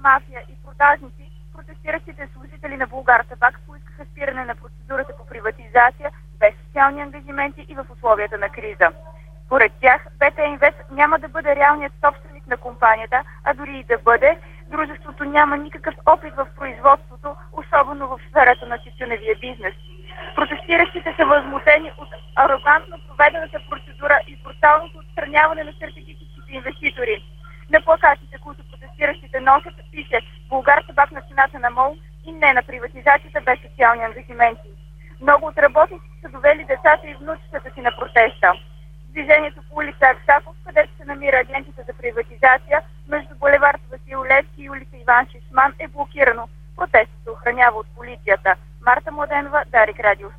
мафия и продажници, протестиращите служители на Булгартабак поискаха спиране на процедурата по приватизация без социални ангажименти и в условията на криза. Според тях, БТ Инвест няма да бъде реалният собственик на компанията, а дори и да бъде, дружеството няма никакъв опит в производството, особено в сферата на тютюневия бизнес. Протестиращите са възмутени от арогантно проведената процедура и бруталното отстраняване на стратегическите инвеститори. На плакатите, които протестиращите носят, пише Булгартабак на цената на МОЛ и не на приватизацията без социални ангажименти. Много от работниците са довели децата и внучетата си на протеста. Движението по улица Аксаков, където се намира агенцията за приватизация, между булевард Васил Левски и улица Иван Шишман е блокирано. Протестът се охранява от полицията. Марта Младенова, Дарик Радио